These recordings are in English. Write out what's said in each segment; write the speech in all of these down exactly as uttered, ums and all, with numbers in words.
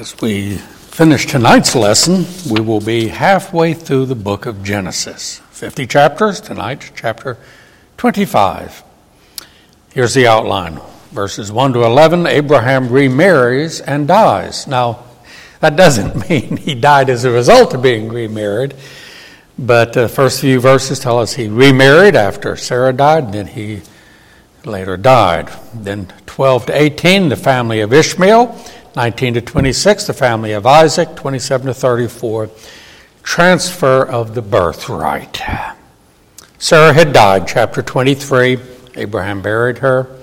As we finish tonight's lesson, we will be halfway through the book of Genesis. fifty chapters, tonight chapter twenty-five. Here's the outline. Verses one to eleven, Abraham remarries and dies. Now, that doesn't mean he died as a result of being remarried, but the first few verses tell us he remarried after Sarah died, and then he later died. Then twelve to eighteen, the family of Ishmael. nineteen to twenty-six, the family of Isaac. twenty-seven to thirty-four, transfer of the birthright. Sarah had died, chapter twenty-three. Abraham buried her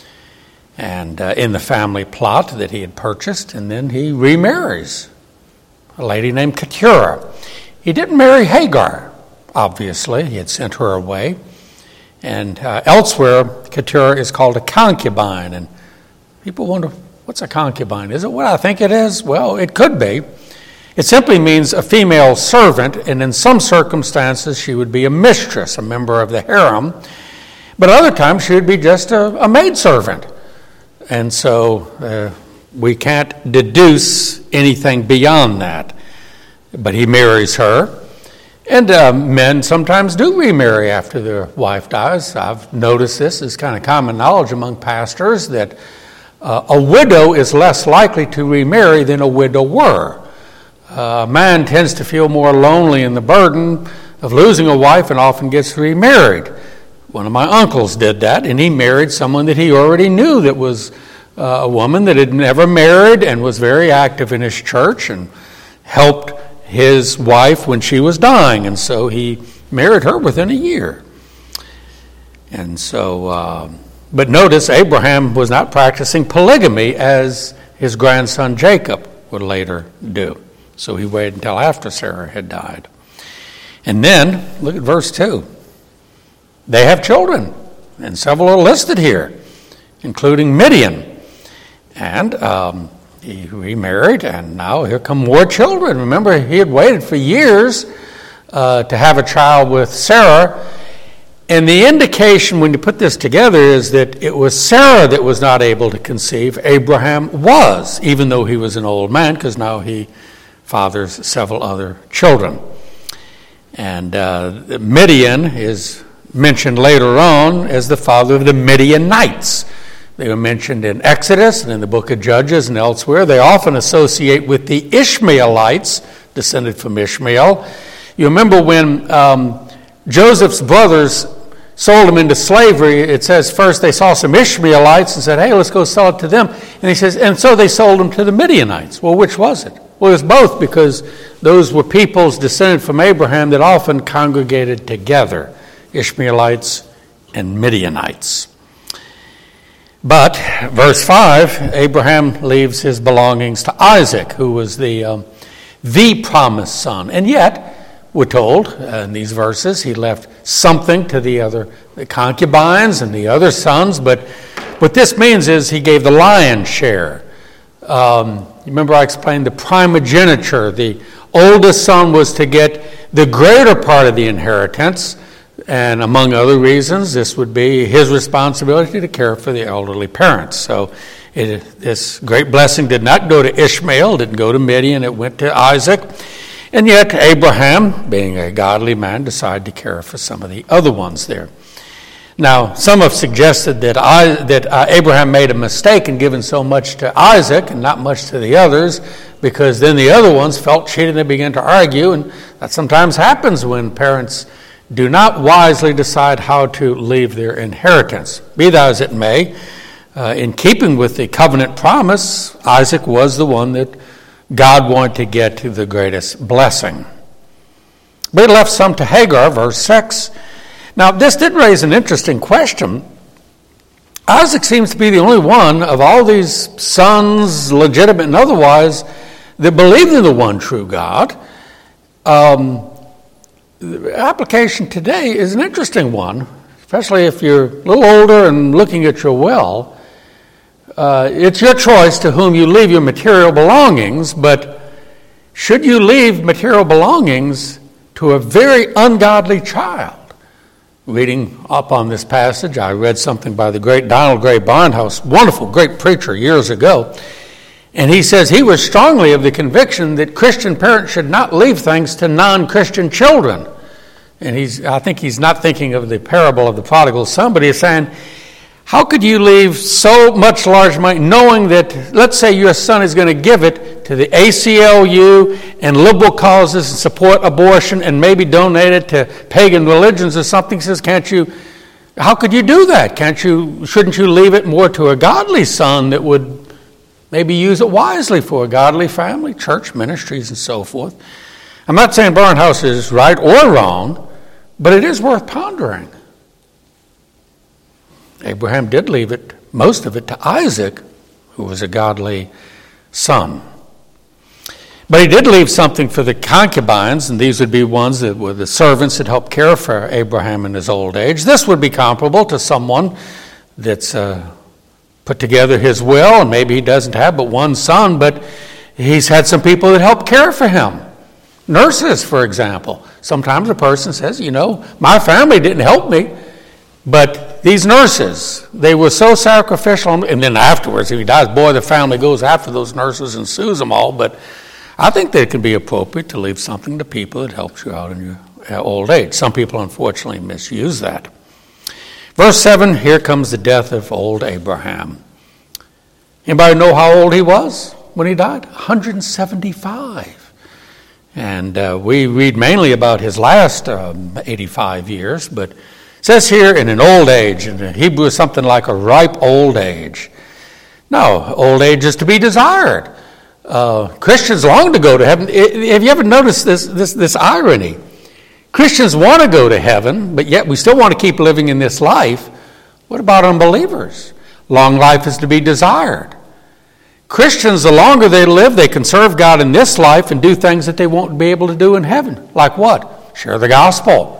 and uh, in the family plot that he had purchased, and then he remarries a lady named Keturah. He didn't marry Hagar, obviously. He had sent her away. And uh, elsewhere, Keturah is called a concubine, and people wonder, what's a concubine? Is it what I think it is? Well, it could be. It simply means a female servant, and in some circumstances she would be a mistress, a member of the harem. But other times she would be just a, a maidservant. And so uh, we can't deduce anything beyond that. But he marries her. And uh, men sometimes do remarry after their wife dies. I've noticed this is kind of common knowledge among pastors that Uh, a widow is less likely to remarry than a widower. Uh, a man tends to feel more lonely in the burden of losing a wife and often gets remarried. One of my uncles did that, and he married someone that he already knew that was uh, a woman that had never married and was very active in his church and helped his wife when she was dying. And so he married her within a year. And so... Uh, But notice Abraham was not practicing polygamy as his grandson Jacob would later do. So he waited until after Sarah had died. And then, look at verse two. They have children, and several are listed here, including Midian. And um, he remarried, and now here come more children. Remember, he had waited for years uh, to have a child with Sarah. And the indication when you put this together is that it was Sarah that was not able to conceive. Abraham was, even though he was an old man, because now he fathers several other children. And uh, Midian is mentioned later on as the father of the Midianites. They were mentioned in Exodus and in the book of Judges and elsewhere. They often associate with the Ishmaelites, descended from Ishmael. You remember when um, Joseph's brothers sold him into slavery, it says first they saw some Ishmaelites and said, hey, let's go sell it to them. And he says, and so they sold him to the Midianites. Well, which was it? Well, it was both, because those were peoples descended from Abraham that often congregated together, Ishmaelites and Midianites. But, verse five, Abraham leaves his belongings to Isaac, who was the, um, the promised son. And yet, we're told uh, in these verses, he left something to the other the concubines and the other sons. But what this means is he gave the lion's share. Um, remember I explained the primogeniture. The oldest son was to get the greater part of the inheritance. And among other reasons, this would be his responsibility to care for the elderly parents. So it, this great blessing did not go to Ishmael, didn't go to Midian, it went to Isaac. And yet Abraham, being a godly man, decided to care for some of the other ones there. Now, some have suggested that I, that uh, Abraham made a mistake in giving so much to Isaac and not much to the others, because then the other ones felt cheated and they began to argue, and that sometimes happens when parents do not wisely decide how to leave their inheritance. Be that as it may, uh, in keeping with the covenant promise, Isaac was the one that God wanted to get to the greatest blessing. But he left some to Hagar, verse six. Now, this did raise an interesting question. Isaac seems to be the only one of all these sons, legitimate and otherwise, that believed in the one true God. Um, the application today is an interesting one, especially if you're a little older and looking at your will. Uh, it's your choice to whom you leave your material belongings, but should you leave material belongings to a very ungodly child? Reading up on this passage, I read something by the great Donald Gray Barnhouse, wonderful, great preacher years ago, And he says he was strongly of the conviction that Christian parents should not leave things to non-Christian children. And he's, I think he's not thinking of the parable of the prodigal son, but he's saying, how could you leave so much large money knowing that, let's say your son is going to give it to the A C L U and liberal causes and support abortion and maybe donate it to pagan religions or something? He says, can't you, how could you do that? Can't you, shouldn't you leave it more to a godly son that would maybe use it wisely for a godly family, church ministries and so forth? I'm not saying Barnhouse is right or wrong, but it is worth pondering. Abraham did leave it, most of it, to Isaac, who was a godly son. But he did leave something for the concubines, and these would be ones that were the servants that helped care for Abraham in his old age. This would be comparable to someone that's uh, put together his will, and maybe he doesn't have but one son, but he's had some people that help care for him. Nurses, for example. Sometimes a person says, you know, my family didn't help me, but these nurses, they were so sacrificial, and then afterwards, if he dies, boy, the family goes after those nurses and sues them all, but I think that it can be appropriate to leave something to people that helps you out in your old age. Some people, unfortunately, misuse that. Verse seven, here comes the death of old Abraham. Anybody know how old he was when he died? one hundred seventy-five. And uh, we read mainly about his last um, eighty-five years, but it says here in an old age, in the Hebrew is something like a ripe old age. No, old age is to be desired. Uh, Christians long to go to heaven. Have you ever noticed this, this, this irony? Christians want to go to heaven, but yet we still want to keep living in this life. What about unbelievers? Long life is to be desired. Christians, the longer they live, they can serve God in this life and do things that they won't be able to do in heaven. Like what? Share the gospel.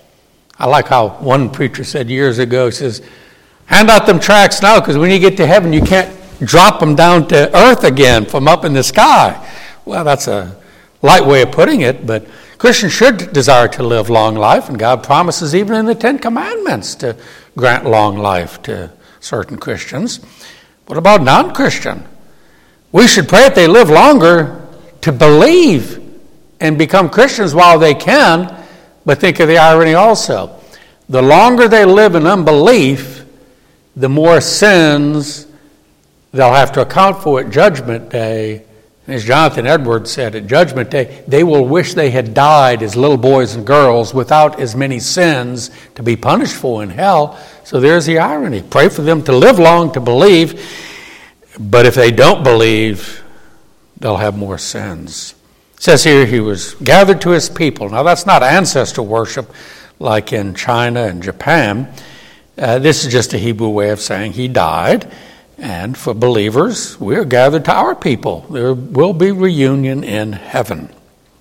I like how one preacher said years ago, he says, hand out them tracts now, because when you get to heaven, you can't drop them down to earth again from up in the sky. Well, that's a light way of putting it, but Christians should desire to live long life, and God promises even in the Ten Commandments to grant long life to certain Christians. What about non-Christian? We should pray that they live longer to believe and become Christians while they can, but think of the irony also. The longer they live in unbelief, the more sins they'll have to account for at Judgment Day. And as Jonathan Edwards said, at Judgment Day, they will wish they had died as little boys and girls without as many sins to be punished for in hell. So there's the irony. Pray for them to live long, to believe, but if they don't believe, they'll have more sins. It says here he was gathered to his people. Now that's not ancestor worship like in China and Japan. Uh, this is just a Hebrew way of saying he died. And for believers, we are gathered to our people. There will be reunion in heaven.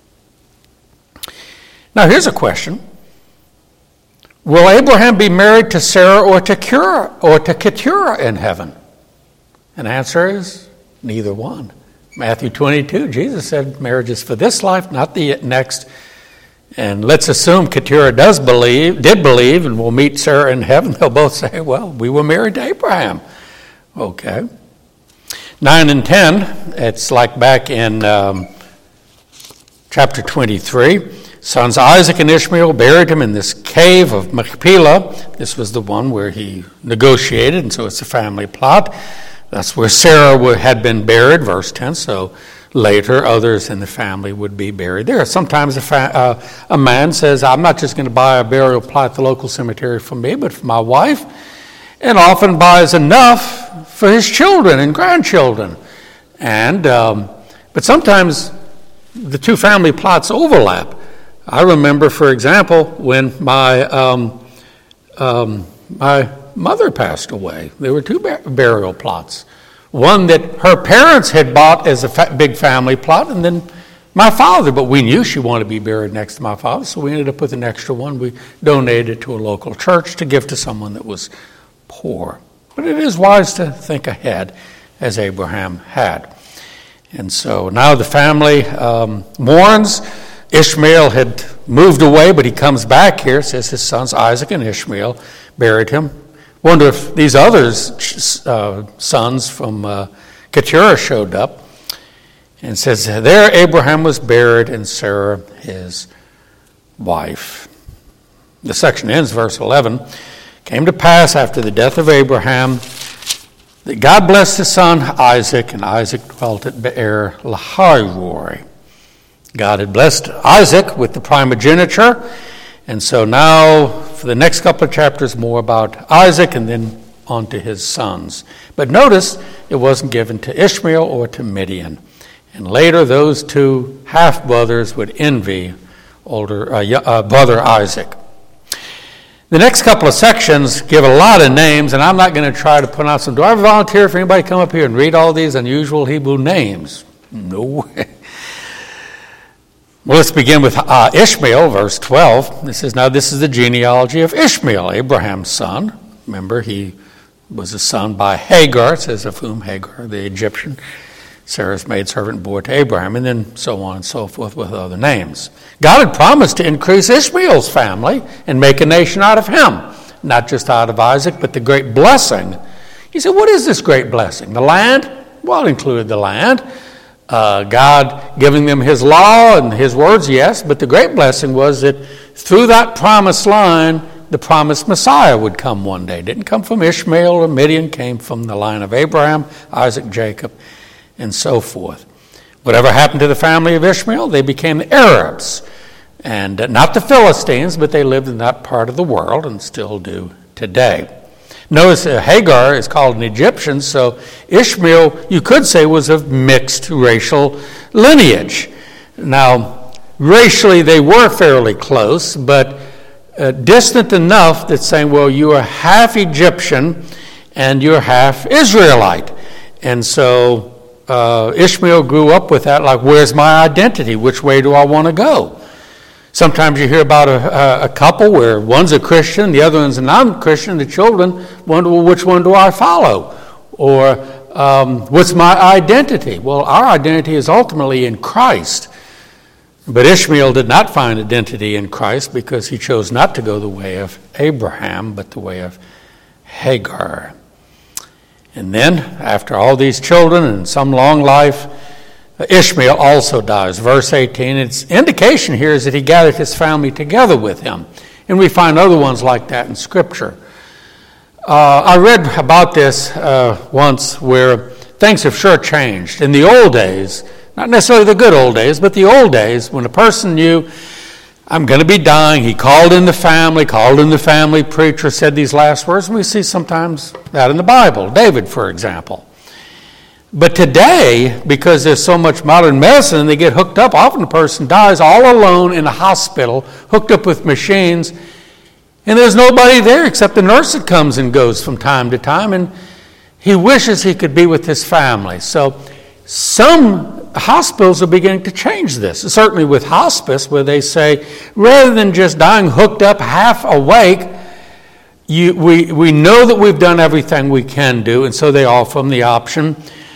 Now here's a question. Will Abraham be married to Sarah or to Keturah, or to Keturah in heaven? And the answer is neither one. Matthew twenty-two, Jesus said marriage is for this life, not the next. And let's assume Keturah does believe, did believe, and will meet Sarah in heaven. They'll both say, well, we were married to Abraham. Okay. nine and ten, it's like back in um, chapter twenty-three. Sons Isaac and Ishmael buried him in this cave of Machpelah. This was the one where he negotiated, and so it's a family plot. That's where Sarah had been buried, verse ten, so later others in the family would be buried there. Sometimes a, fa- uh, a man says, I'm not just going to buy a burial plot at the local cemetery for me, but for my wife, and often buys enough for his children and grandchildren. And um, but sometimes the two family plots overlap. I remember, for example, when my um, um, my mother passed away, there were two bur- burial plots. One that her parents had bought as a fa- big family plot, and then my father, but we knew she wanted to be buried next to my father, so we ended up with an extra one. We donated it to a local church to give to someone that was poor. But it is wise to think ahead, as Abraham had. And so now the family um, mourns. Ishmael had moved away, but he comes back here. It says his sons Isaac and Ishmael buried him. Wonder if these others uh, sons from uh, Keturah showed up. And it says, there Abraham was buried, and Sarah his wife. The section ends, verse eleven. Came to pass after the death of Abraham that God blessed his son Isaac, and Isaac dwelt at Beer Lahai-roi. God had blessed Isaac with the primogeniture, and so now for the next couple of chapters more about Isaac and then on to his sons. But notice it wasn't given to Ishmael or to Midian. And later those two half-brothers would envy older uh, uh, brother Isaac. The next couple of sections give a lot of names, and I'm not going to try to pronounce them. Do I volunteer for anybody to come up here and read all these unusual Hebrew names? No way. Well, let's begin with uh, Ishmael, verse twelve. It says, now this is the genealogy of Ishmael, Abraham's son. Remember, he was a son by Hagar, it says of whom Hagar, the Egyptian, Sarah's maidservant, bore to Abraham, and then so on and so forth with other names. God had promised to increase Ishmael's family and make a nation out of him, not just out of Isaac, but the great blessing. He said, what is this great blessing? The land? Well, it included the land. Uh, God giving them his law and his words, yes, but the great blessing was that through that promised line, the promised Messiah would come one day. It didn't come from Ishmael or Midian, came from the line of Abraham, Isaac, Jacob, and so forth. Whatever happened to the family of Ishmael, they became the Arabs, and not the Philistines, but they lived in that part of the world and still do today. Notice uh, Hagar is called an Egyptian, so Ishmael, you could say, was of mixed racial lineage. Now, racially they were fairly close, but uh, distant enough that saying, well, you are half Egyptian and you're half Israelite. And so uh, Ishmael grew up with that, like, where's my identity? Which way do I want to go? Sometimes you hear about a, a couple where one's a Christian, the other one's a non-Christian. The children wonder, well, which one do I follow? Or um, what's my identity? Well, our identity is ultimately in Christ. But Ishmael did not find identity in Christ because he chose not to go the way of Abraham, but the way of Hagar. And then, after all these children and some long life, Ishmael also dies. Verse eighteen, its indication here is that he gathered his family together with him. And we find other ones like that in Scripture. Uh, I read about this uh, once where things have sure changed. In the old days, not necessarily the good old days, but the old days, when a person knew, I'm going to be dying, he called in the family, called in the family preacher, said these last words, and we see sometimes that in the Bible. David, for example. But today, because there's so much modern medicine, they get hooked up. Often a person dies all alone in a hospital, hooked up with machines, and there's nobody there except the nurse that comes and goes from time to time, and he wishes he could be with his family. So some hospitals are beginning to change this, certainly with hospice, where they say, rather than just dying hooked up, half awake, you, we, we know that we've done everything we can do, and so they offer them the option.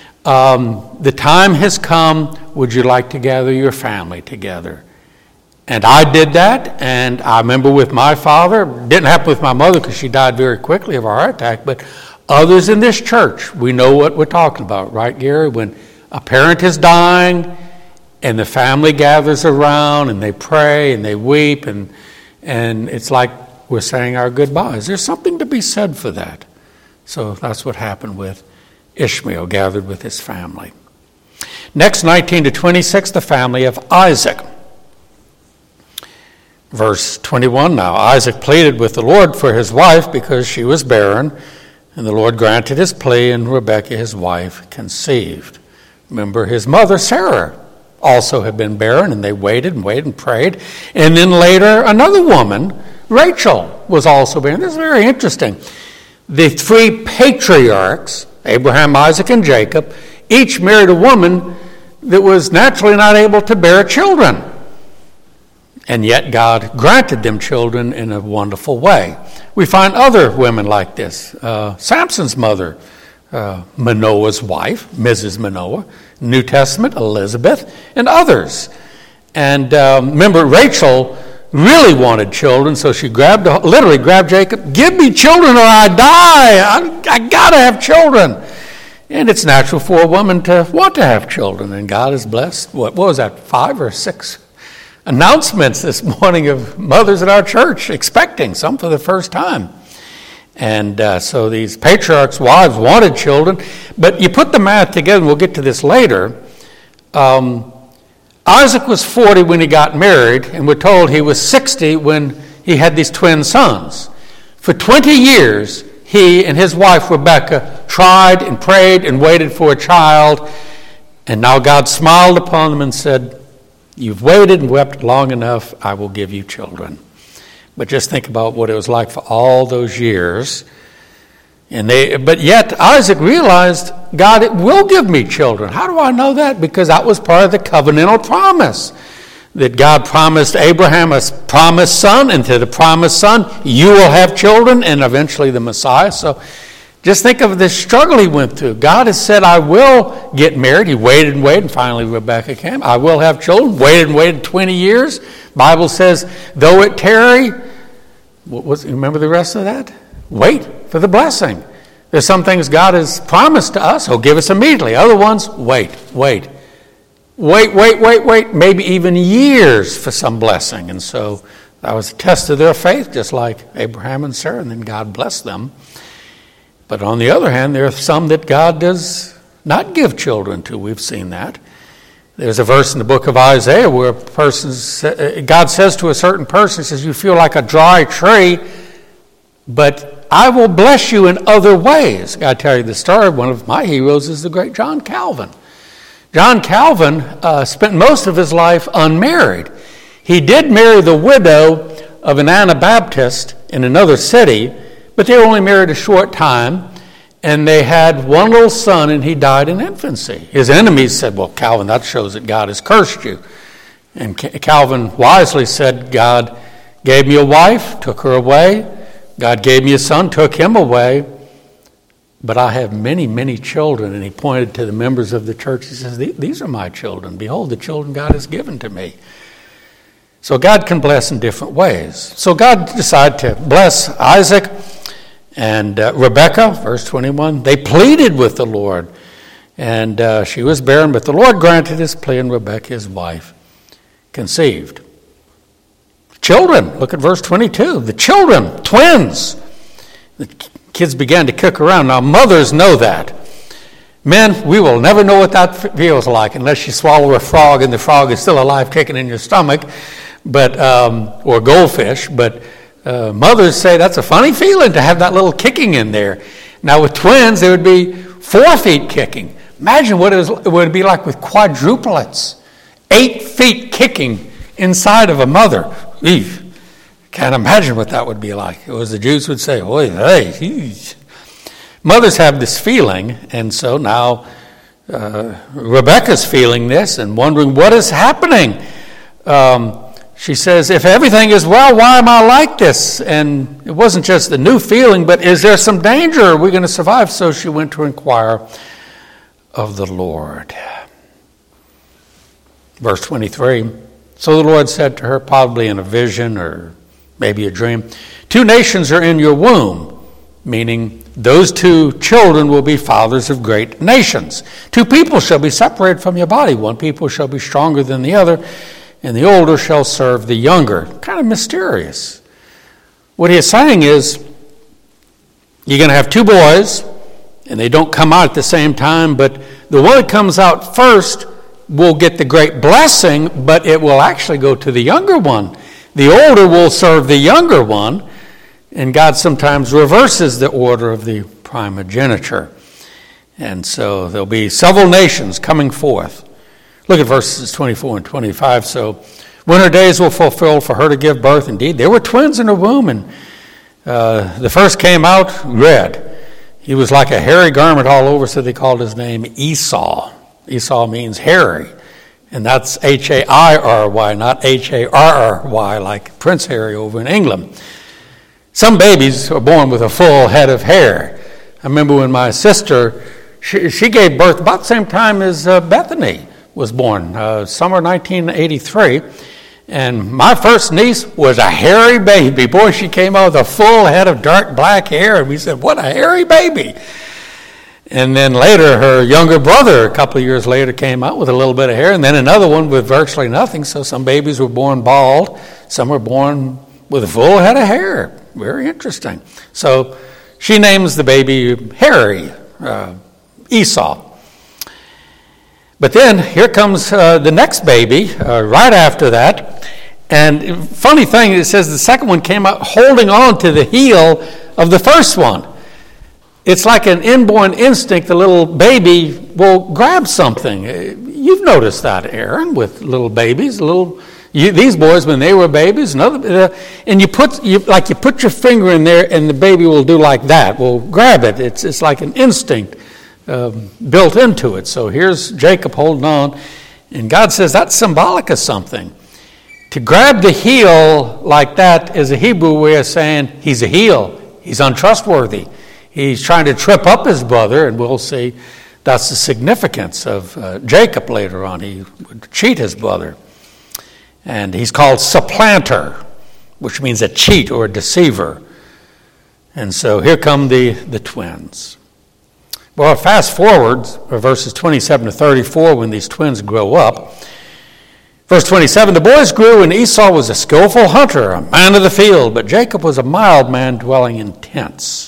Um, the time has come, would you like to gather your family together? And I did that, and I remember with my father, didn't happen with my mother because she died very quickly of a heart attack, but others in this church, we know what we're talking about, right, Gary? When a parent is dying and the family gathers around and they pray and they weep, and and it's like we're saying our goodbyes. There's something to be said for that. So that's what happened with Ishmael, gathered with his family. Next, nineteen to twenty-six, the family of Isaac. Verse twenty-one, now Isaac pleaded with the Lord for his wife because she was barren, and the Lord granted his plea, and Rebekah, his wife, conceived. Remember, his mother, Sarah, also had been barren, and they waited and waited and prayed. And then later, another woman, Rachel, was also barren. This is very interesting. The three patriarchs, Abraham, Isaac, and Jacob, each married a woman that was naturally not able to bear children. And yet God granted them children in a wonderful way. We find other women like this. Uh, Samson's mother, uh, Manoah's wife, Missus Manoah, New Testament, Elizabeth, and others. And um, remember, Rachel really wanted children, so she grabbed, literally grabbed Jacob, give me children or I die. I, I got to have children. And it's natural for a woman to want to have children, and God has blessed, what, what was that, five or six announcements this morning of mothers at our church expecting, some for the first time. And uh, so these patriarchs' wives wanted children, but you put the math together, and we'll get to this later. Um, Isaac was forty when he got married, and we're told he was sixty when he had these twin sons. For twenty years, he and his wife Rebekah tried and prayed and waited for a child, and now God smiled upon them and said, "You've waited and wept long enough, I will give you children." But just think about what it was like for all those years. And they, but yet Isaac realized, God, it will give me children. How do I know that? Because that was part of the covenantal promise. That God promised Abraham a promised son, and to the promised son, you will have children, and eventually the Messiah. So just think of the struggle he went through. God has said, I will get married. He waited and waited, and finally Rebekah came. I will have children. Waited and waited twenty years. Bible says, though it tarry, what was, remember the rest of that? Wait for the blessing. There's some things God has promised to us. He'll give us immediately. Other ones, wait, wait. Wait, wait, wait, wait. Maybe even years for some blessing. And so that was a test of their faith, just like Abraham and Sarah, and then God blessed them. But on the other hand, there are some that God does not give children to. We've seen that. There's a verse in the book of Isaiah where a person, God says to a certain person, he says, you feel like a dry tree, but I will bless you in other ways. I got to tell you the story. One of my heroes is the great John Calvin. John Calvin uh, spent most of his life unmarried. He did marry the widow of an Anabaptist in another city, but they were only married a short time. And they had one little son, and he died in infancy. His enemies said, well, Calvin, that shows that God has cursed you. And Calvin wisely said, God gave me a wife, took her away. God gave me a son, took him away. But I have many, many children. And he pointed to the members of the church. He says, these are my children. Behold, the children God has given to me. So God can bless in different ways. So God decided to bless Isaac and uh, Rebekah, verse twenty-one, they pleaded with the Lord, and uh, she was barren, but the Lord granted his plea, and Rebekah, his wife, conceived. Children, look at verse twenty-two. The children, twins. The kids began to kick around. Now, mothers know that. Men, we will never know what that feels like unless you swallow a frog and the frog is still alive kicking in your stomach, but um, or goldfish, but Uh, mothers say that's a funny feeling to have that little kicking in there. Now with twins, there would be four feet kicking. Imagine what it, was, it would be like with quadruplets. Eight feet kicking inside of a mother. Eesh. Can't imagine what that would be like. It was the Jews would say, "Oy, hey, eesh." Mothers have this feeling, and so now uh, Rebekah's feeling this and wondering what is happening. Um, She says, if everything is well, why am I like this? And it wasn't just the new feeling, but is there some danger? Are we going to survive? So she went to inquire of the Lord. Verse twenty-three, so the Lord said to her, probably in a vision or maybe a dream, two nations are in your womb, meaning those two children will be fathers of great nations. Two people shall be separated from your body. One people shall be stronger than the other, and the older shall serve the younger. Kind of mysterious. What he is saying is, you're going to have two boys, and they don't come out at the same time, but the one that comes out first will get the great blessing, but it will actually go to the younger one. The older will serve the younger one, and God sometimes reverses the order of the primogeniture. And so there'll be several nations coming forth. Look at verses twenty-four and twenty-five. So when her days were fulfilled for her to give birth, indeed, there were twins in her womb, and uh, the first came out red. He was like a hairy garment all over, so they called his name Esau. Esau means hairy, and that's H A I R Y, not H A R R Y, like Prince Harry over in England. Some babies are born with a full head of hair. I remember when my sister, she, she gave birth about the same time as uh, Bethany was born, uh, summer nineteen eighty-three, and my first niece was a hairy baby. Boy, she came out with a full head of dark black hair, and we said, what a hairy baby. And then later, her younger brother, a couple of years later, came out with a little bit of hair, and then another one with virtually nothing. So some babies were born bald, some were born with a full head of hair. Very interesting. So she names the baby Harry, uh, Esau. But then here comes uh, the next baby uh, right after that. And funny thing, it says the second one came out holding on to the heel of the first one. It's like an inborn instinct. The little baby will grab something. You've noticed that, Aaron, with little babies. Little you, these boys, when they were babies, and, other, uh, and you put you, like you put your finger in there, and the baby will do like that. Will grab it. It's it's like an instinct um, built into it. So here's Jacob holding on, and God says that's symbolic of something. To grab the heel like that is a Hebrew way of saying he's a heel. He's untrustworthy. He's trying to trip up his brother, and we'll see that's the significance of uh, Jacob later on. He would cheat his brother. And he's called supplanter, which means a cheat or a deceiver. And so here come the, the twins. Well, fast forward, verses twenty-seven to thirty-four, when these twins grow up. Verse twenty-seven, the boys grew, and Esau was a skillful hunter, a man of the field, but Jacob was a mild man dwelling in tents.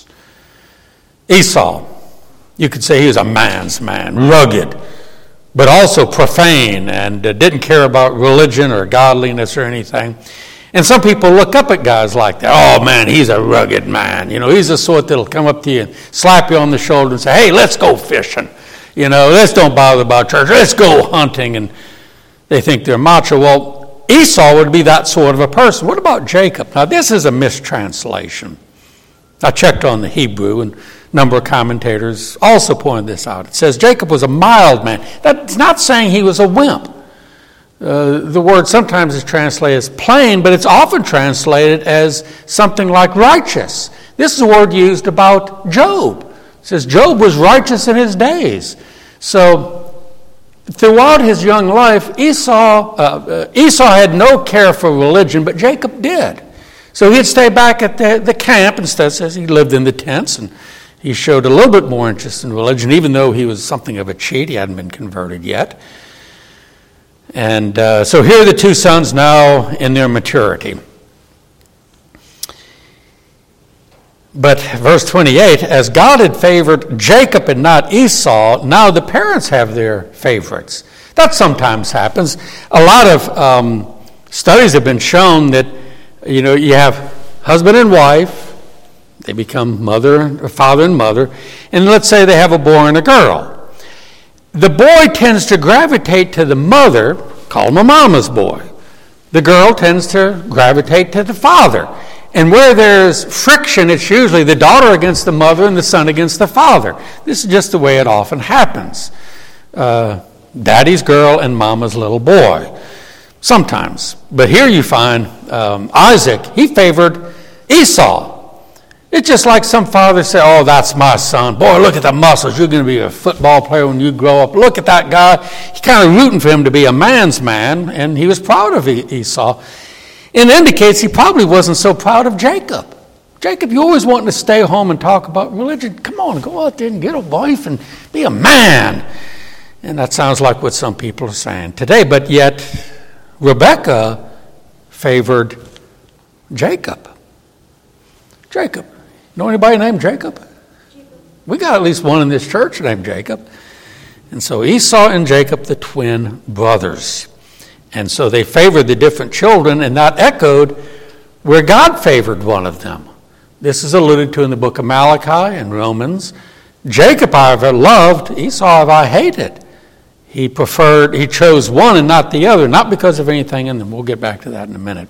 Esau, you could say he was a man's man, rugged, but also profane, and uh, didn't care about religion or godliness or anything. And some people look up at guys like that. Oh, man, he's a rugged man. You know, he's the sort that'll come up to you and slap you on the shoulder and say, hey, let's go fishing. You know, let's don't bother about church. Let's go hunting. And they think they're macho. Well, Esau would be that sort of a person. What about Jacob? Now, this is a mistranslation. I checked on the Hebrew, and a number of commentators also pointed this out. It says Jacob was a mild man. That's not saying he was a wimp. Uh, the word sometimes is translated as plain, but it's often translated as something like righteous. This is a word used about Job. It says Job was righteous in his days. So throughout his young life, Esau, uh, uh, Esau had no care for religion, but Jacob did. So he'd stay back at the, the camp. Instead, says he lived in the tents, and he showed a little bit more interest in religion, even though he was something of a cheat. He hadn't been converted yet. And uh, so here are the two sons now in their maturity. But verse twenty-eight, as God had favored Jacob and not Esau, now the parents have their favorites. That sometimes happens. A lot of um, studies have been shown that You know, you have husband and wife, they become mother or father and mother, and let's say they have a boy and a girl. The boy tends to gravitate to the mother, call him a mama's boy. The girl tends to gravitate to the father. And where there's friction, it's usually the daughter against the mother and the son against the father. This is just the way it often happens. Uh, daddy's girl and mama's little boy. Sometimes. But here you find um, Isaac, he favored Esau. It's just like some fathers say, oh, that's my son. Boy, look at the muscles. You're going to be a football player when you grow up. Look at that guy. He's kind of rooting for him to be a man's man, and he was proud of Esau. It indicates he probably wasn't so proud of Jacob. Jacob, you always wanting to stay home and talk about religion. Come on, go out there and get a wife and be a man. And that sounds like what some people are saying today, but yet Rebekah favored Jacob. Jacob. Know anybody named Jacob? Jacob? We got at least one in this church named Jacob. And so Esau and Jacob, the twin brothers. And so they favored the different children, and that echoed where God favored one of them. This is alluded to in the book of Malachi and Romans. Jacob, however, loved, Esau have I hated. He preferred, he chose one and not the other, not because of anything in them. We'll get back to that in a minute.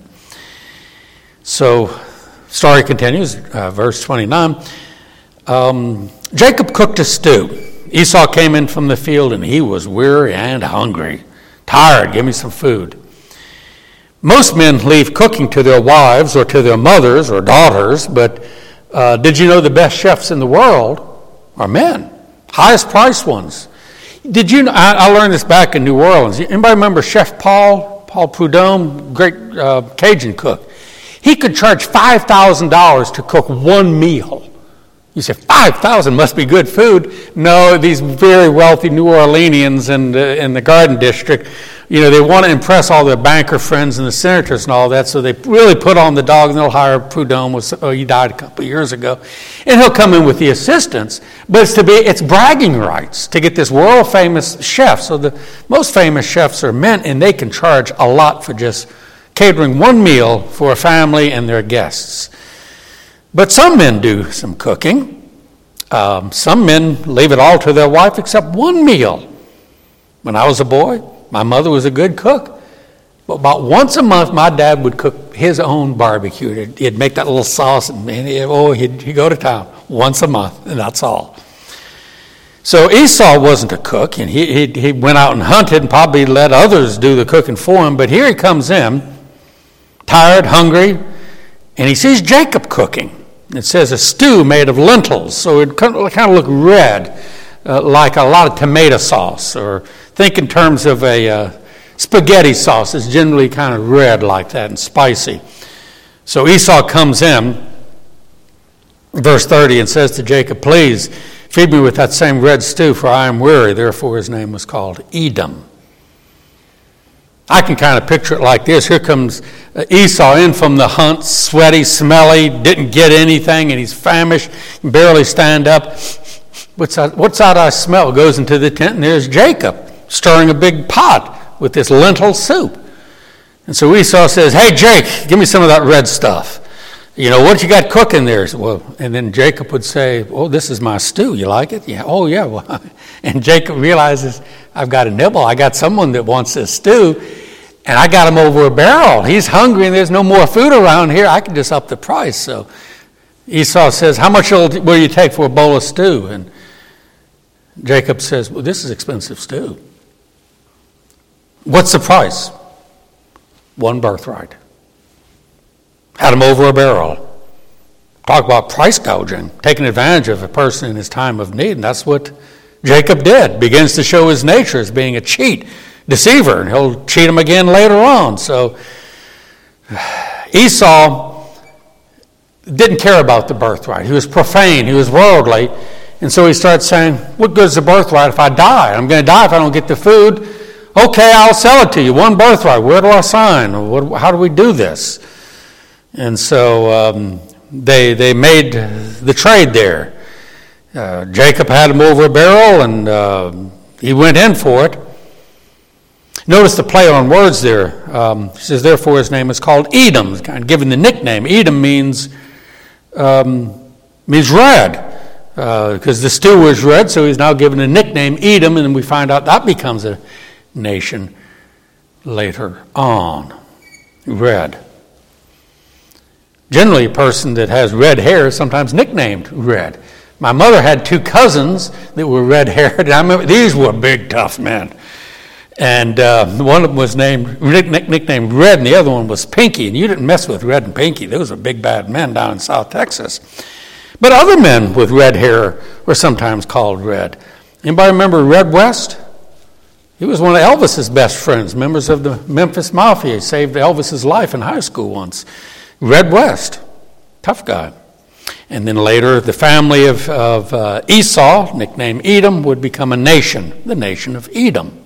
So, story continues, uh, verse twenty-nine. Um, Jacob cooked a stew. Esau came in from the field, and he was weary and hungry. Tired, give me some food. Most men leave cooking to their wives or to their mothers or daughters, but uh, did you know the best chefs in the world are men? Highest priced ones. Did you know, I, I learned this back in New Orleans. Anybody remember Chef Paul, Paul Prudhomme, great uh, Cajun cook? He could charge five thousand dollars to cook one meal You say, five thousand must be good food. No, these very wealthy New Orleanians in the, in the Garden District, you know, they want to impress all their banker friends and the senators and all that, so they really put on the dog, and they'll hire Prudhomme. Oh, he died a couple of years ago. And he'll come in with the assistants. But it's to be it's bragging rights to get this world-famous chef. So the most famous chefs are men, and they can charge a lot for just catering one meal for a family and their guests. But some men do some cooking. Um, some men leave it all to their wife except one meal. When I was a boy, my mother was a good cook. But about once a month, my dad would cook his own barbecue. He'd make that little sauce, and man, oh, he'd, he'd go to town once a month, and that's all. So Esau wasn't a cook, and he, he, he went out and hunted and probably let others do the cooking for him. But here he comes in, tired, hungry, and he sees Jacob cooking. It says a stew made of lentils, so it kind of look red, uh, like a lot of tomato sauce, or think in terms of a uh, spaghetti sauce. It's generally kind of red like that and spicy. So Esau comes in, verse thirty, and says to Jacob, please feed me with that same red stew, for I am weary. Therefore his name was called Edom. I can kind of picture it like this. Here comes Esau in from the hunt, sweaty, smelly, didn't get anything, and he's famished, can barely stand up. What's that, what's that I smell? Goes into the tent, and there's Jacob stirring a big pot with this lentil soup. And so Esau says, hey, Jake, give me some of that red stuff. You know, what you got cooking there? Well, and then Jacob would say, oh, this is my stew. You like it? Yeah. Oh, yeah. Well, and Jacob realizes, I've got a nibble. I got someone that wants this stew, and I got him over a barrel. He's hungry, and there's no more food around here. I can just up the price. So Esau says, how much will you take for a bowl of stew? And Jacob says, well, this is expensive stew. What's the price? One birthright. Had him over a barrel. Talk about price gouging, taking advantage of a person in his time of need. And that's what Jacob did. Begins to show his nature as being a cheat, deceiver, and he'll cheat him again later on. So Esau didn't care about the birthright. He was profane. He was worldly. And so he starts saying, what good is the birthright if I die? I'm going to die if I don't get the food. Okay, I'll sell it to you. One birthright. Where do I sign? What, how do we do this? And so um, they they made the trade there. Uh, Jacob had him over a barrel, and uh, he went in for it. Notice the play on words there. Um, he says, therefore his name is called Edom, kind of given the nickname. Edom means um, means red, because uh, the stew was red, so he's now given a nickname, Edom, and we find out that becomes a nation later on. Red. Generally, a person that has red hair is sometimes nicknamed Red. My mother had two cousins that were red-haired, and I remember these were big, tough men. And uh, one of them was named nick, nick, nicknamed Red, and the other one was Pinky. And you didn't mess with Red and Pinky; those were big, bad men down in South Texas. But other men with red hair were sometimes called Red. Anybody remember Red West? He was one of Elvis's best friends, members of the Memphis Mafia. He saved Elvis's life in high school once. Red West, tough guy. And then later, the family of, of uh, Esau, nicknamed Edom, would become a nation, the nation of Edom.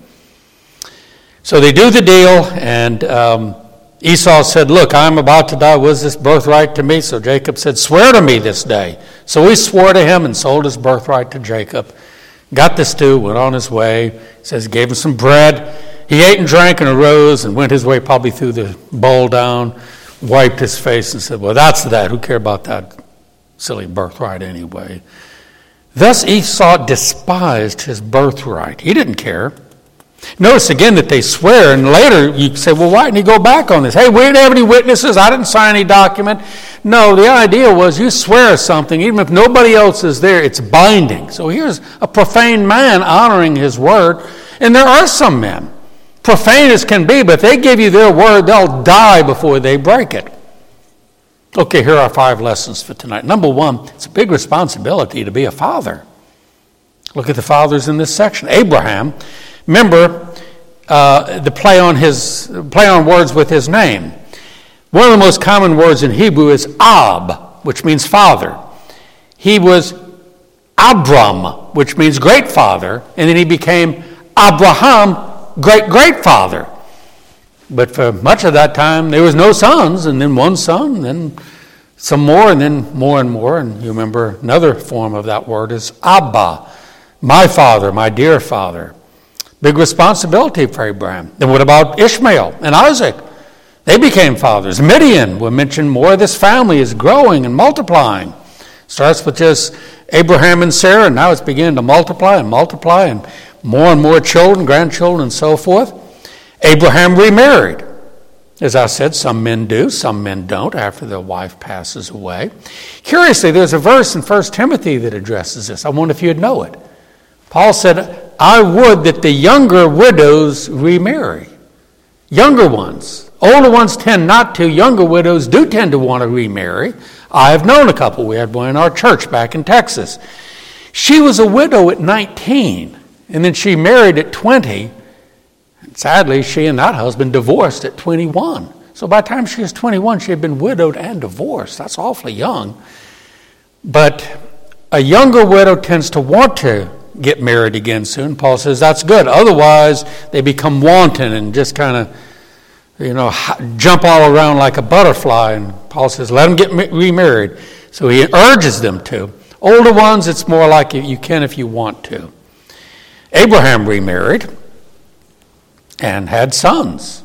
So they do the deal, and um, Esau said, look, I'm about to die. Was this birthright to me? So Jacob said, swear to me this day. So he swore to him and sold his birthright to Jacob. Got the stew, went on his way. He says, gave him some bread. He ate and drank and arose and went his way, probably threw the bowl down, wiped his face and said, well, that's that. Who cares about that silly birthright anyway? Thus Esau despised his birthright. He didn't care. Notice again that they swear, and later you say, well, why didn't he go back on this? Hey, we didn't have any witnesses. I didn't sign any document. No, the idea was you swear something, even if nobody else is there, it's binding. So here's a profane man honoring his word. And there are some men, profane as can be, but if they give you their word, they'll die before they break it. Okay, here are five lessons for tonight. Number one, it's a big responsibility to be a father. Look at the fathers in this section. Abraham, remember uh, the play on his play on words with his name. One of the most common words in Hebrew is Ab, which means father. He was Abram, which means great father, and then he became Abraham, great-great-father. But for much of that time, there was no sons, and then one son, and then some more, and then more and more. And you remember another form of that word is Abba, my father, my dear father. Big responsibility for Abraham. Then what about Ishmael and Isaac? They became fathers. Midian, we mentioned more. This family is growing and multiplying. Starts with just Abraham and Sarah, and now it's beginning to multiply and multiply, and more and more children, grandchildren, and so forth. Abraham remarried. As I said, some men do, some men don't after their wife passes away. Curiously, there's a verse in First Timothy that addresses this. I wonder if you'd know it. Paul said, I would that the younger widows remarry. Younger ones. Older ones tend not to. Younger widows do tend to want to remarry. I have known a couple. We had one in our church back in Texas. She was a widow at nineteen, and then she married at twenty. Sadly, she and that husband divorced at twenty-one. So by the time she was twenty-one, she had been widowed and divorced. That's awfully young. But a younger widow tends to want to get married again soon. Paul says that's good. Otherwise, they become wanton and just kind of, you know, jump all around like a butterfly. And Paul says, let them get remarried. So he urges them to. Older ones, it's more like you can if you want to. Abraham remarried and had sons.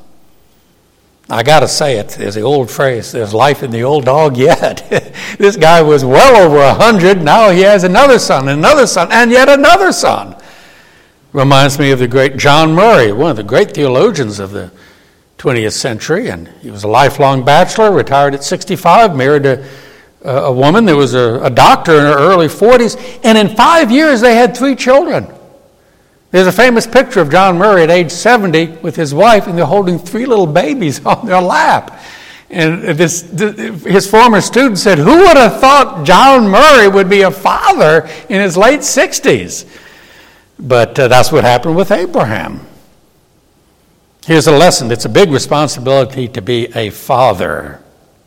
I got to say it, there's the old phrase, there's life in the old dog yet. This guy was well over a hundred, now he has another son, another son, and yet another son. Reminds me of the great John Murray, one of the great theologians of the twentieth century, and he was a lifelong bachelor, retired at sixty-five, married a, a woman that was a, a doctor in her early forties, and in five years they had three children. There's a famous picture of John Murray at age seventy with his wife, and they're holding three little babies on their lap. And this, his former student said, who would have thought John Murray would be a father in his late sixties? But uh, that's what happened with Abraham. Here's a lesson. It's a big responsibility to be a father.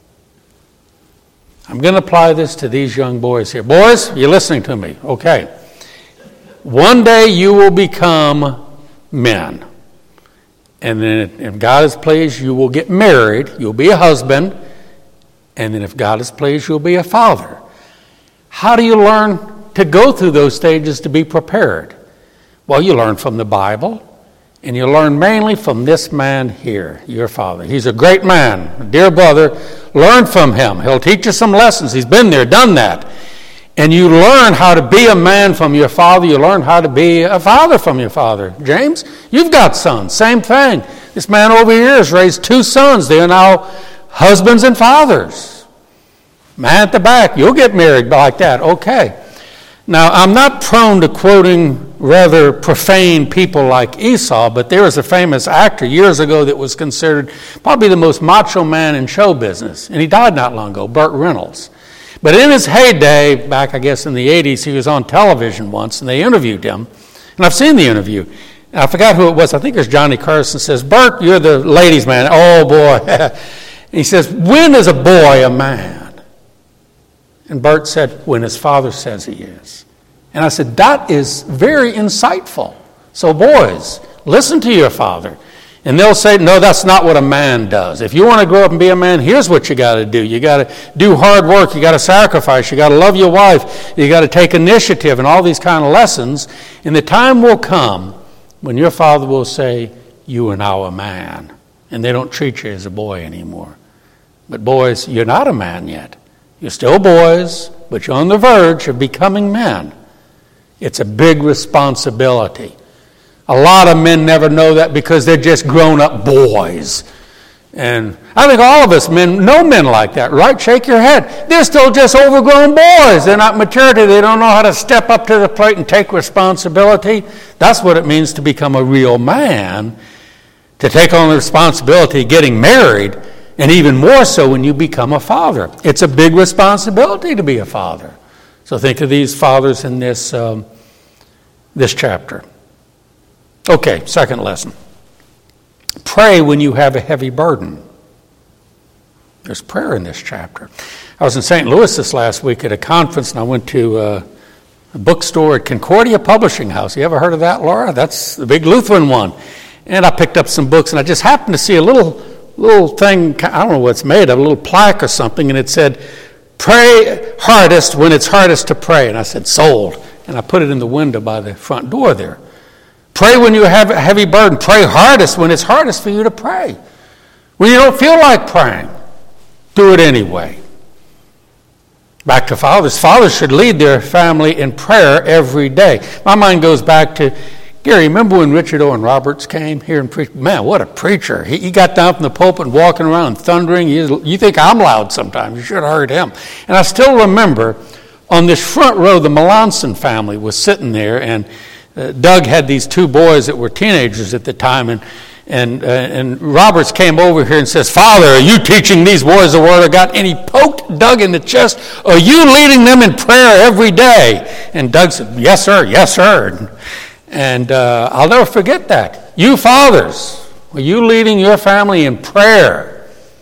I'm going to apply this to these young boys here. Boys, you're listening to me. Okay. One day you will become men. And then if God is pleased, you will get married. You'll be a husband. And then if God is pleased, you'll be a father. How do you learn to go through those stages to be prepared? Well, you learn from the Bible. And you learn mainly from this man here, your father. He's a great man, a dear brother. Learn from him. He'll teach you some lessons. He's been there, done that. And you learn how to be a man from your father. You learn how to be a father from your father. James, you've got sons. Same thing. This man over here has raised two sons. They are now husbands and fathers. Man at the back, you'll get married like that. Okay. Now, I'm not prone to quoting rather profane people like Esau, but there was a famous actor years ago that was considered probably the most macho man in show business. And he died not long ago, Burt Reynolds. But in his heyday, back I guess in the eighties, he was on television once, and they interviewed him. And I've seen the interview. And I forgot who it was. I think it was Johnny Carson. Says, Burt, you're the ladies' man. Oh, boy. And he says, when is a boy a man? And Burt said, when his father says he is. And I said, that is very insightful. So boys, listen to your father. And they'll say, no, that's not what a man does. If you want to grow up and be a man, here's what you got to do. You got to do hard work. You got to sacrifice. You got to love your wife. You got to take initiative and all these kind of lessons. And the time will come when your father will say, you are now a man. And they don't treat you as a boy anymore. But boys, you're not a man yet. You're still boys, but you're on the verge of becoming men. It's a big responsibility. A lot of men never know that because they're just grown-up boys. And I think all of us men know men like that, right? Shake your head. They're still just overgrown boys. They're not maturity. They don't know how to step up to the plate and take responsibility. That's what it means to become a real man, to take on the responsibility of getting married, and even more so when you become a father. It's a big responsibility to be a father. So think of these fathers in this, um, this chapter. Okay, second lesson. Pray when you have a heavy burden. There's prayer in this chapter. I was in Saint Louis this last week at a conference, and I went to uh, a bookstore at Concordia Publishing House. You ever heard of that, Laura? That's the big Lutheran one. And I picked up some books, and I just happened to see a little little thing, I don't know what it's made of, a little plaque or something, and it said, "Pray hardest when it's hardest to pray." And I said, "Sold." And I put it in the window by the front door there. Pray when you have a heavy burden. Pray hardest when it's hardest for you to pray. When you don't feel like praying, do it anyway. Back to fathers. Fathers should lead their family in prayer every day. My mind goes back to, Gary, remember when Richard Owen Roberts came here and preached? Man, what a preacher. He, he got down from the pulpit and walking around and thundering. You, you think I'm loud sometimes. You should have heard him. And I still remember on this front row, the Melanson family was sitting there, and uh, Doug had these two boys that were teenagers at the time, and And uh, and Roberts came over here and says, "Father, are you teaching these boys the Word of God?" And he poked Doug in the chest. "Are you leading them in prayer every day?" And Doug said, "Yes, sir, yes, sir." And uh, I'll never forget that. You fathers, are you leading your family in prayer?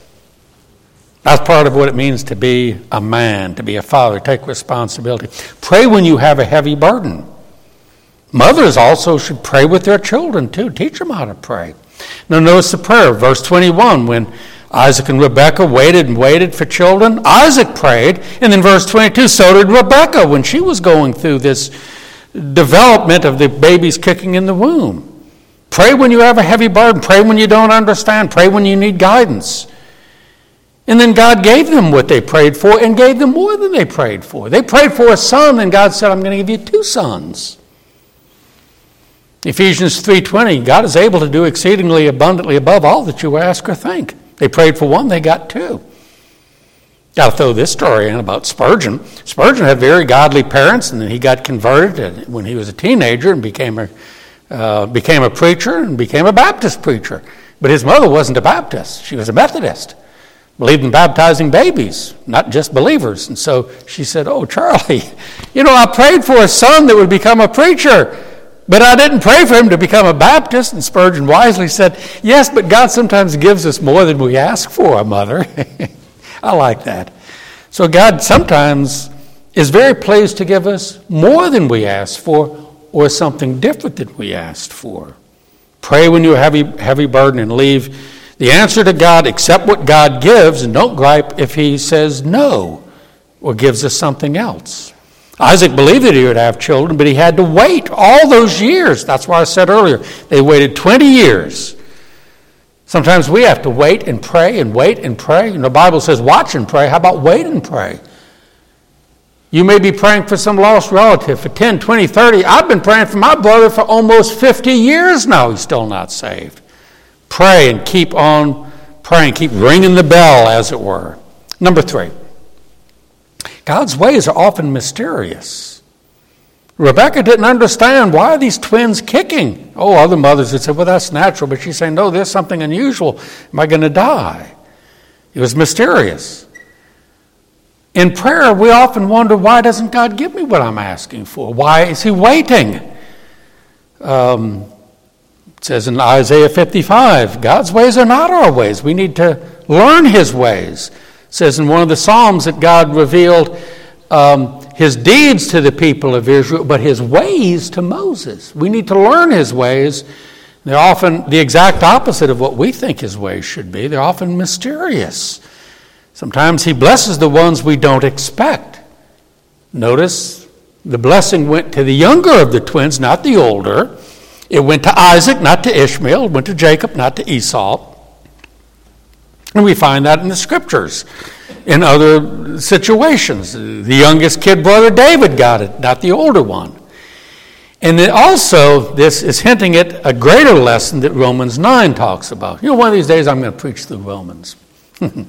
That's part of what it means to be a man, to be a father. Take responsibility. Pray when you have a heavy burden. Mothers also should pray with their children, too. Teach them how to pray. Now notice the prayer, verse twenty-one, when Isaac and Rebekah waited and waited for children, Isaac prayed, and then verse twenty-two, so did Rebekah when she was going through this development of the babies kicking in the womb. Pray when you have a heavy burden. Pray when you don't understand. Pray when you need guidance. And then God gave them what they prayed for and gave them more than they prayed for. They prayed for a son, and God said, "I'm going to give you two sons." Ephesians three twenty, God is able to do exceedingly abundantly above all that you ask or think. They prayed for one, they got two. Got to throw this story in about Spurgeon. Spurgeon had very godly parents, and then he got converted when he was a teenager and became a, uh, became a preacher and became a Baptist preacher. But his mother wasn't a Baptist. She was a Methodist. Believed in baptizing babies, not just believers. And so she said, "Oh, Charlie, you know, I prayed for a son that would become a preacher, but I didn't pray for him to become a Baptist." And Spurgeon wisely said, "Yes, but God sometimes gives us more than we ask for, Mother." I like that. So God sometimes is very pleased to give us more than we ask for, or something different than we asked for. Pray when you have a heavy, heavy burden, and leave the answer to God. Accept what God gives, and don't gripe if he says no or gives us something else. Isaac believed that he would have children, but he had to wait all those years. That's why I said earlier, they waited twenty years. Sometimes we have to wait and pray and wait and pray. And the Bible says watch and pray. How about wait and pray? You may be praying for some lost relative for ten, twenty, thirty. I've been praying for my brother for almost fifty years now. He's still not saved. Pray and keep on praying. Keep ringing the bell, as it were. Number three. God's ways are often mysterious. Rebekah didn't understand, why are these twins kicking? Oh, other mothers would say, well, that's natural. But she's saying, no, there's something unusual. Am I going to die? It was mysterious. In prayer, we often wonder, why doesn't God give me what I'm asking for? Why is he waiting? Um, it says in Isaiah fifty-five, God's ways are not our ways. We need to learn his ways. It says in one of the Psalms that God revealed um, his deeds to the people of Israel, but his ways to Moses. We need to learn his ways. They're often the exact opposite of what we think his ways should be. They're often mysterious. Sometimes he blesses the ones we don't expect. Notice the blessing went to the younger of the twins, not the older. It went to Isaac, not to Ishmael. It went to Jacob, not to Esau. And we find that in the scriptures, in other situations. The youngest kid brother David got it, not the older one. And then also, this is hinting at a greater lesson that Romans nine talks about. You know, one of these days I'm going to preach through Romans. It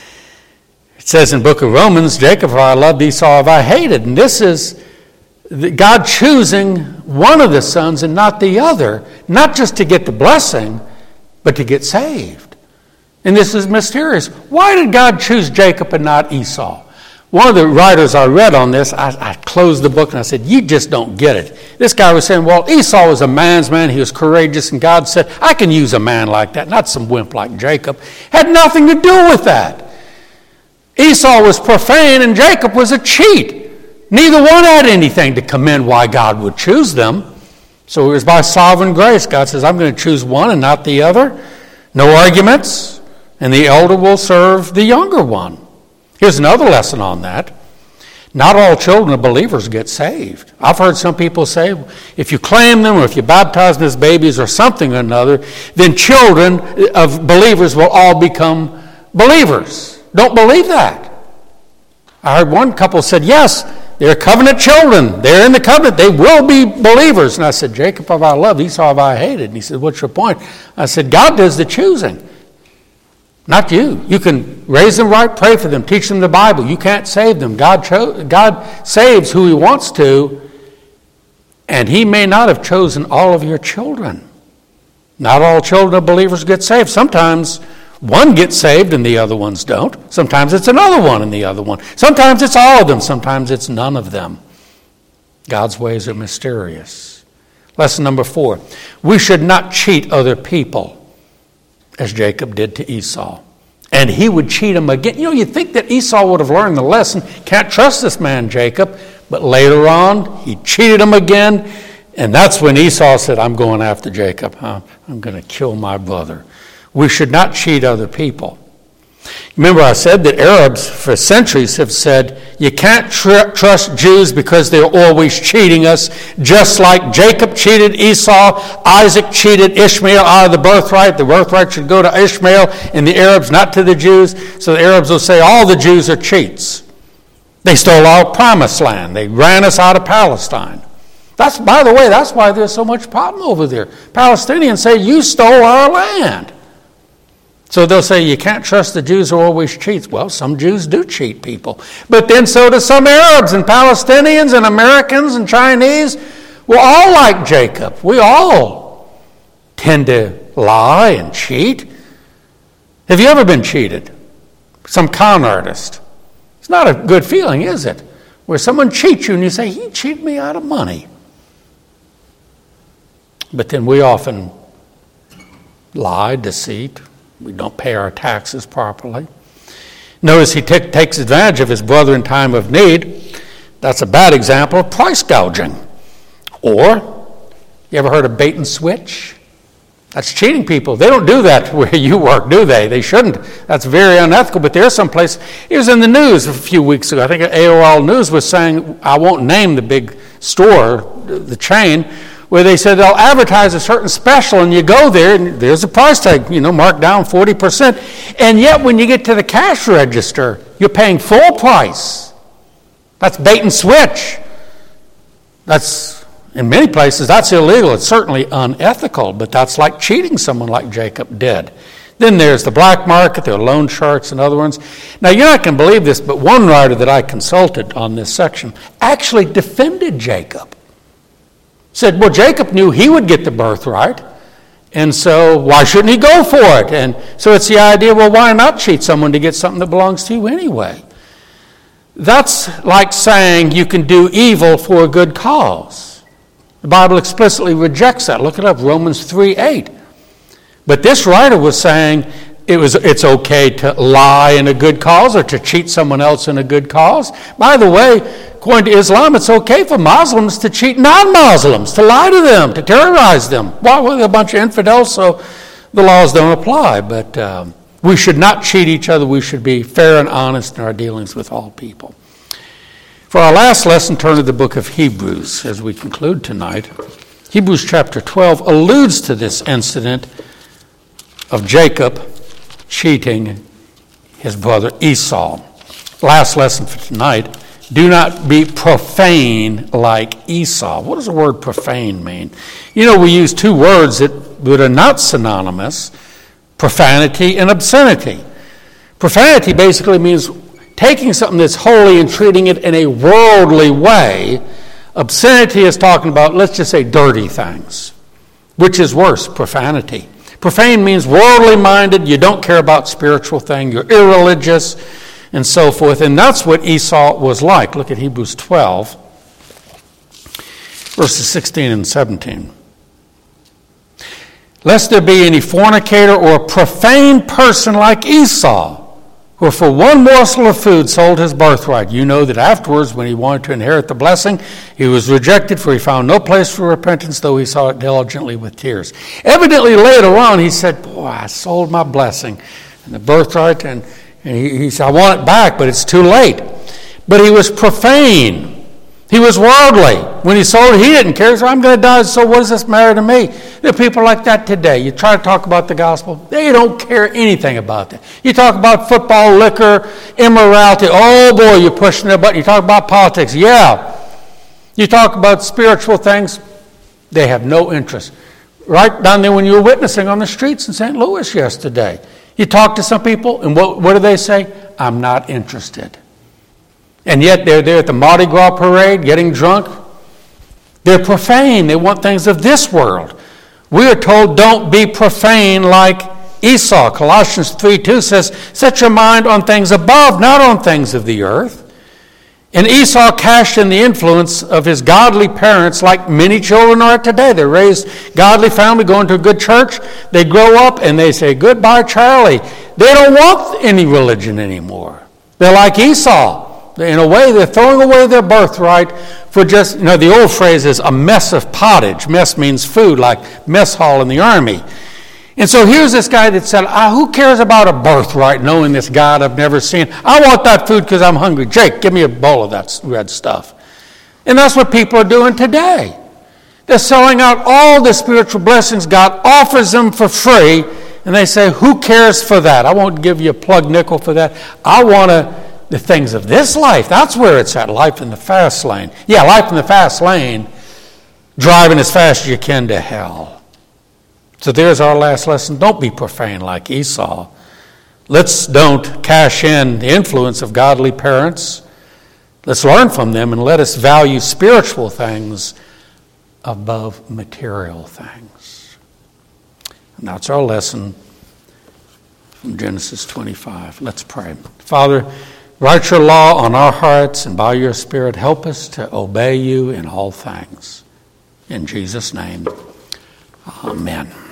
says in the book of Romans, Jacob have I loved, Esau have I hated. And this is God choosing one of the sons and not the other, not just to get the blessing, but to get saved. And this is mysterious. Why did God choose Jacob and not Esau? One of the writers I read on this, I, I closed the book and I said, you just don't get it. This guy was saying, well, Esau was a man's man. He was courageous. And God said, I can use a man like that, not some wimp like Jacob. Had nothing to do with that. Esau was profane and Jacob was a cheat. Neither one had anything to commend why God would choose them. So it was by sovereign grace. God says, I'm going to choose one and not the other. No arguments. And the elder will serve the younger one. Here's another lesson on that. Not all children of believers get saved. I've heard some people say, if you claim them or if you baptize them as babies or something or another, then children of believers will all become believers. Don't believe that. I heard one couple said, yes, they're covenant children. They're in the covenant. They will be believers. And I said, Jacob have I loved, Esau have I hated. And he said, what's your point? I said, God does the choosing. Not you. You can raise them right, pray for them, teach them the Bible. You can't save them. God cho- God saves who he wants to, and he may not have chosen all of your children. Not all children of believers get saved. Sometimes one gets saved and the other ones don't. Sometimes it's another one and the other one. Sometimes it's all of them. Sometimes it's none of them. God's ways are mysterious. Lesson number four. We should not cheat other people, as Jacob did to Esau. And he would cheat him again. You know, you'd think that Esau would have learned the lesson. Can't trust this man, Jacob. But later on, he cheated him again. And that's when Esau said, I'm going after Jacob. Huh? I'm going to kill my brother. We should not cheat other people. Remember, I said that Arabs for centuries have said, you can't tr- trust Jews because they're always cheating us, just like Jacob cheated Esau, Isaac cheated Ishmael out of the birthright. The birthright should go to Ishmael and the Arabs, not to the Jews. So the Arabs will say all the Jews are cheats. They stole our promised land. They ran us out of Palestine. That's, by the way, that's why there's so much problem over there. Palestinians say, you stole our land. So they'll say, you can't trust the Jews who always cheats. Well, some Jews do cheat people. But then so do some Arabs and Palestinians and Americans and Chinese. We're all like Jacob. We all tend to lie and cheat. Have you ever been cheated? Some con artist. It's not a good feeling, is it? Where someone cheats you and you say, he cheated me out of money. But then we often lie, deceit. We don't pay our taxes properly. Notice he t- takes advantage of his brother in time of need. That's a bad example of price gouging. Or, you ever heard of bait and switch? That's cheating people. They don't do that where you work, do they? They shouldn't. That's very unethical. But there's some place. It was in the news a few weeks ago. I think A O L News was saying, I won't name the big store, the chain, where they said they'll advertise a certain special and you go there and there's a price tag, you know, marked down forty percent. And yet when you get to the cash register, you're paying full price. That's bait and switch. That's, in many places, that's illegal. It's certainly unethical, but that's like cheating someone like Jacob did. Then there's the black market, there are loan sharks and other ones. Now, you're not going to believe this, but one writer that I consulted on this section actually defended Jacob. Said, well, Jacob knew he would get the birthright, and so why shouldn't he go for it? And so it's the idea, well, why not cheat someone to get something that belongs to you anyway? That's like saying you can do evil for a good cause. The Bible explicitly rejects that. Look it up, Romans three eight. But this writer was saying it was it's okay to lie in a good cause or to cheat someone else in a good cause. By the way, according to Islam, it's okay for Muslims to cheat non-Muslims, to lie to them, to terrorize them. Well, we're a bunch of infidels, so the laws don't apply. But um, we should not cheat each other. We should be fair and honest in our dealings with all people. For our last lesson, turn to the book of Hebrews as we conclude tonight. Hebrews chapter twelve alludes to this incident of Jacob cheating his brother Esau. Last lesson for tonight. Do not be profane like Esau. What does the word profane mean? You know, we use two words that, that are not synonymous, profanity and obscenity. Profanity basically means taking something that's holy and treating it in a worldly way. Obscenity is talking about, let's just say, dirty things. Which is worse, profanity. Profane means worldly minded, you don't care about spiritual things, you're irreligious, and so forth. And that's what Esau was like. Look at Hebrews twelve, verses sixteen and seventeen. Lest there be any fornicator or profane person like Esau, who for one morsel of food sold his birthright. You know that afterwards, when he wanted to inherit the blessing, he was rejected, for he found no place for repentance, though he sought it diligently with tears. Evidently, later on, he said, boy, I sold my blessing and the birthright, and, and he, he said, I want it back, but it's too late. But he was profane. He was worldly. When he sold it, he didn't care. He said, I'm going to die, so what does this matter to me? There are people like that today. You try to talk about the gospel, they don't care anything about that. You talk about football, liquor, immorality. Oh, boy, you're pushing their button. You talk about politics. Yeah. You talk about spiritual things, they have no interest. Right down there when you were witnessing on the streets in Saint Louis yesterday. You talk to some people, and what, what do they say? I'm not interested. And yet they're there at the Mardi Gras parade getting drunk. They're profane. They want things of this world. We are told don't be profane like Esau. Colossians three two says, set your mind on things above, not on things of the earth. And Esau cashed in the influence of his godly parents like many children are today. They're raised godly family, going to a good church. They grow up and they say, goodbye, Charlie. They don't want any religion anymore. They're like Esau. In a way, they're throwing away their birthright for just, you know, the old phrase is a mess of pottage. Mess means food, like mess hall in the army. And so here's this guy that said, ah, who cares about a birthright, knowing this God I've never seen? I want that food because I'm hungry. Jake, give me a bowl of that red stuff. And that's what people are doing today. They're selling out all the spiritual blessings God offers them for free, and they say, who cares for that? I won't give you a plug nickel for that. I want to... the things of this life, that's where it's at, life in the fast lane. Yeah, life in the fast lane, driving as fast as you can to hell. So there's our last lesson. Don't be profane like Esau. Let's don't cash in the influence of godly parents. Let's learn from them and let us value spiritual things above material things. And that's our lesson from Genesis twenty-five. Let's pray. Father, write your law on our hearts, and by your Spirit help us to obey you in all things. In Jesus' name, amen.